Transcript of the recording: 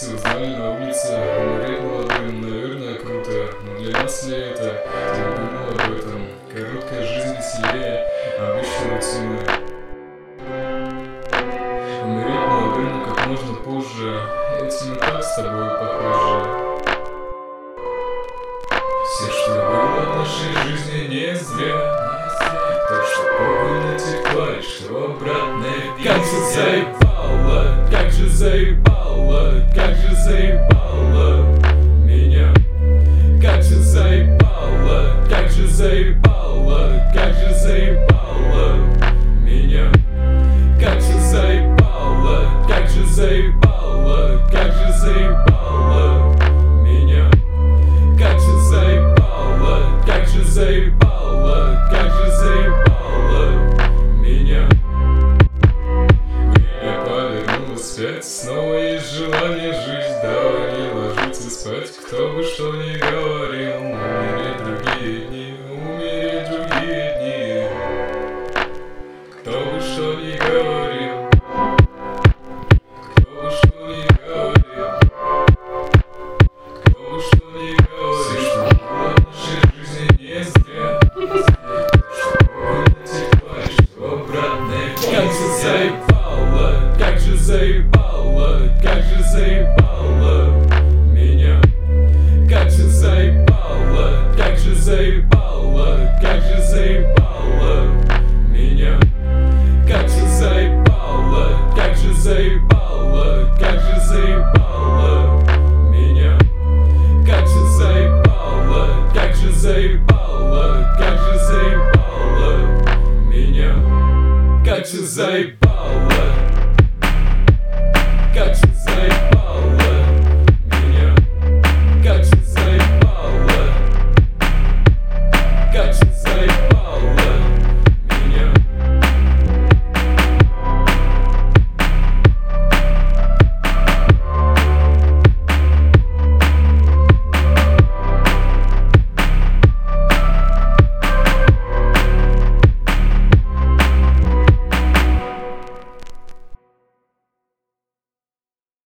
все узнали на улице, умереть молодым, наверное, круто. Но для нас ли это? Я не думал об этом. Короткая жизнь веселее обычной рутины. Умереть молодым, но как можно позже. Этим и так с тобой похоже. Все, что было в нашей жизни, не зря. То, что помню, текла, и что обратно как же заебало, как же заебало, как же заебало меня. Как же заебало, как же заебало, как же заебало меня. Как же заебало, как же заебало, как же заебало меня. Как же заебало, как же заебало, как же заебало меня. Время повернулось вспять, снова есть желание жить. Давай не ложиться спать, кто бы что ни говорил. Умереть другие дни, умереть другие дни. Кто бы что ни говорил, кто бы что ни говорил, кто бы что ни говорил. Все, что было в нашей жизни, не зря. Что помню, текла, и что обратно Как же заебало, как же заебало, как же заебало меня. Как же заебало, как же заебало, как же заебало меня. Как же заебало, как же заебало.